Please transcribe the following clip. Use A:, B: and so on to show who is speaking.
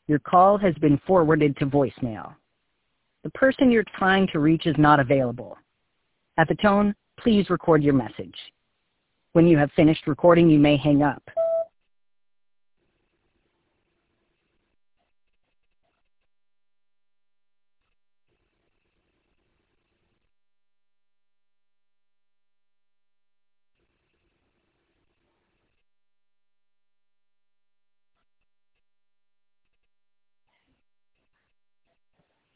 A: Your call has been forwarded to voicemail. The person you're trying to reach is not available. At the tone, please record your message. When you have finished recording, you may hang up.